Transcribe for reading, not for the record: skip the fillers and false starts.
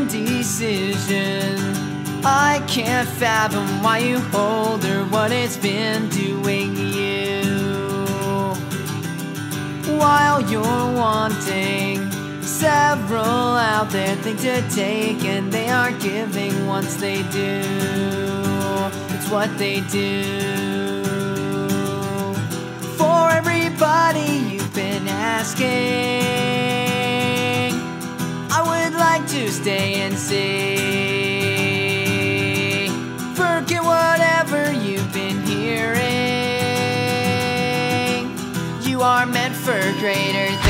indecision. I can't fathom why you hold her, what it's been doing to you. While you're wanting, several out there think to take, and they are giving once they do. It's what they do. For everybody you've been asking, I would like to stay and see. Forget whatever you've been hearing. You are meant for greater things.